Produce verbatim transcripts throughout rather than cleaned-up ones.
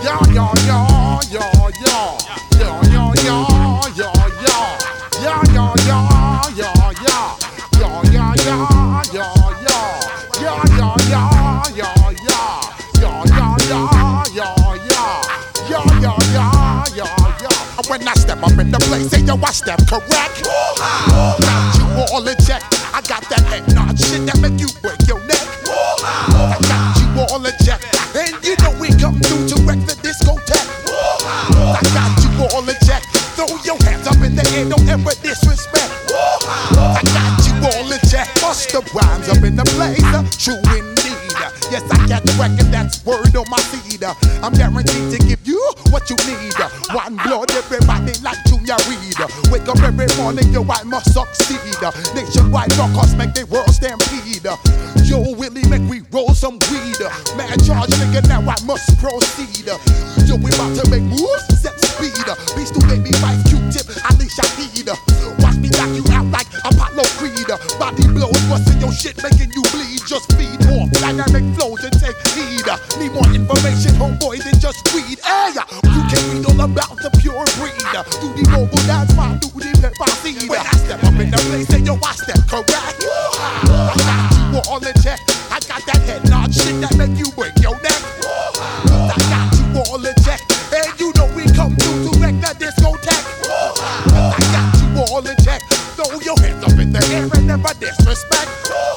Yeah, yeah, yeah, yeah, yeah. Yeah, yeah, yeah, yeah, yeah. Yeah, yeah, yeah, yeah, yeah. Yeah, yeah, yeah, yeah, yeah. Yeah, yeah, yeah, yeah, yeah. Yeah, yeah, yeah, yeah, yeah. Yeah, yeah, yeah, yeah, yeah. When I step up in the place, say yo, I step correct. Got you all in check. I got that head nod shit that make you break your neck. I got you all in check. And you know we come through to wreck the discotheque. I got you all in check. Throw your hands up in the air, don't ever disrespect. I got you all in check. Bust the rhymes up in the place, uh, true indeed. Yes, I got the record, that's word on my feed. I'm guaranteed to give you what you need. One blood, everybody like Junior Reed. Wake up every morning, yo, I must succeed. Nationwide rockers make the world stampede. Yo, Willie, make we roll some weed. Man, charge nigga, now I must proceed. Yo, we about to make moves, set speed. Beast to baby, wife, Q-tip, Ali Shaheed. Watch me knock you out like Apollo Creed. Body blows, busting your shit, making you bleed. Just feed more dynamic flows and take heed. Need more information, homeboy, than just read. Hey, you can read all about the pure breed. Do the mobile dance, my do the pepper seed. When I step up in the place, say yo, I step correct. I got you all in check. I got that head nod shit that make you break your neck. I got you all in check. And you know we come through to wreck the discotheque. I got you all in check. Throw your hands up in the air and never disrespect.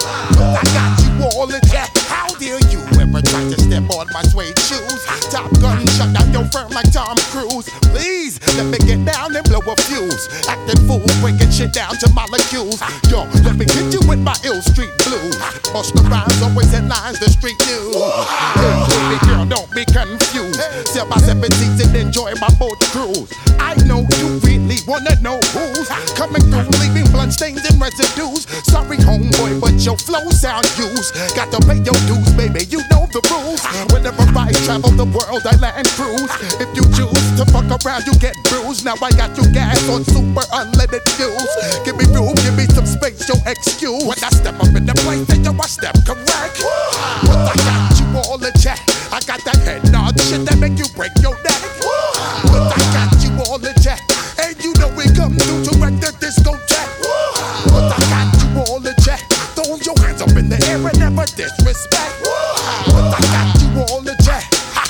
I got you all in check. How dare you ever try to step on my suede shoes? Top Gun shut down your firm like Tom Cruise. Please let me get down and blow a fuse. Acting fool, breaking shit down to molecules. Yo, let me hit you with my ill street blues. Bust the rhymes, always headlines the street news. Hey, baby girl, don't be confused. Sell my seven seats and enjoy my boat cruise. I know you really wanna know who's coming through, leaving bloodstains and residues. Sorry, homeboy, but your flow sound used. Got to pay your dues, baby, you know the rules. Whenever I travel the world, I land cruise. If you choose to fuck around, you get bruised. Now I got you gas on super unleaded fuels. Give me room, give me some space, your excuse. When I step up in the place, then yo, I step correct. But I got you all in check. I got that head nod shit that make you break your neck. But I got you all in check. And you know we come through to wreck the discotheque. But I got you all in check. Throw your hands up in the air and never disrespect. But I got you all in check.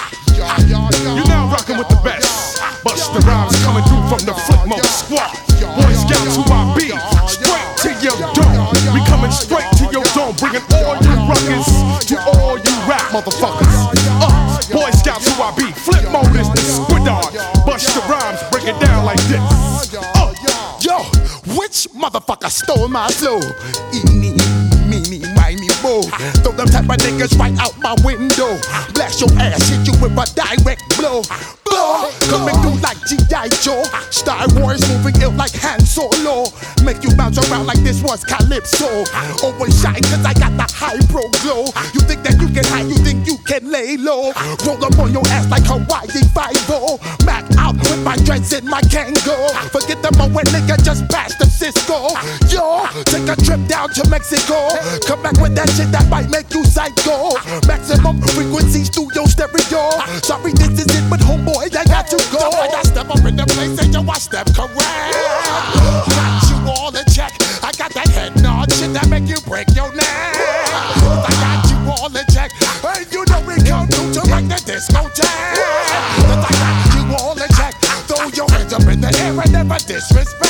You're now rocking with the best. Bust the rhymes coming through from the Flipmode Squad. Boy Scouts who I be. Straight to your dome. We coming straight to your dome. Bringing all you ruckus to all you rap motherfuckers. Uh, Boy Scouts who I be. Flipmode is the squidard. Bust the rhymes, break it down like this. Uh, yo, which motherfucker stole my flow? Eeny, meeny, miny, mo. Throw them type of niggas right out my window. Blast your ass, hit you with a direct blow. Blow, coming through like G I Joe. Star Wars moving ill like Han Solo. Make you bounce around like this was Calypso. Always shine cause I got the high pro glow. You think that you can hide, you think you can lay low. Roll up on your ass like Hawaii Five-O. Mac out with my dreads in my Kango. Forget the moment nigga just passed the Cisco. Yo, take a trip down to Mexico. Come back with that shit that might make you psycho. Maximum frequencies through your stereo. Sorry this is it but homeboy I got to go. So when I step up in the place and yo I step correct. Got you all in check. I got that head nod shit that make you break your neck. I got you all in check. And you know we come through to wreck the discotheque. I got you all in check. Throw your hands up in the air and never disrespect.